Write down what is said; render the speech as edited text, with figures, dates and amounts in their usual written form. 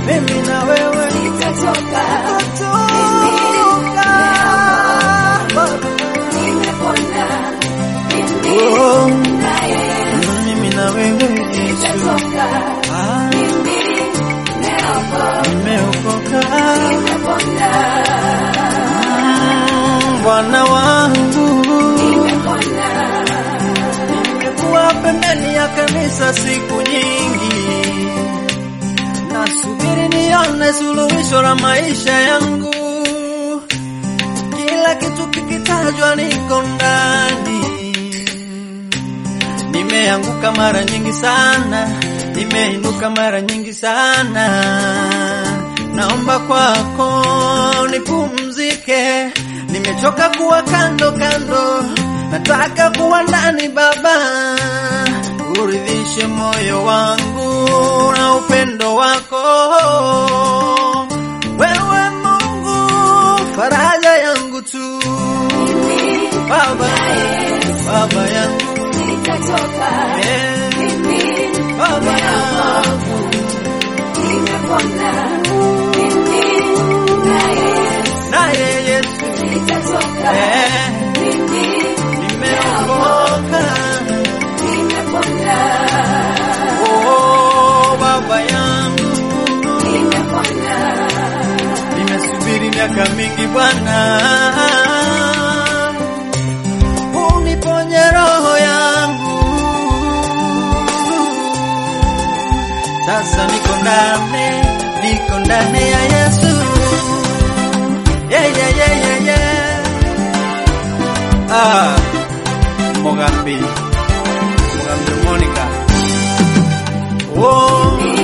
mimi na wewe nitatoka, nimepona, mimi na wewe nitatoka, nimeokoka, nimepona, Bwana wangu. nimepona, Nimekuwa pembeni ya kanisa siku nyingi, nasubiri nione suluhisho la maisha yangu. Kila kitu kikitajwa niko ndani. Nimeanguka mara nyingi sana, nimeinuka mara nyingi sana. Naomba kwako nipumzike, nimechoka kuwa kando kando, nataka kuwa ndani Baba. Uridhishe moyo wangu na upendo wako. Wewe Mungu, faraja yangu tu Baba, Baba yangu, nitatoka, Baba yangu, nimepona, naye Yesu, nitatoka, nimeokoka. nimepona, Oh, Baba yangu, nimepona, nimesubiri miaka mingi Bwana, uniponye roho yangu. Sasa niko ndani ya Yesu. Yeah, yeah, yeah, yeah, yeah. Mogambi Monica. Oh,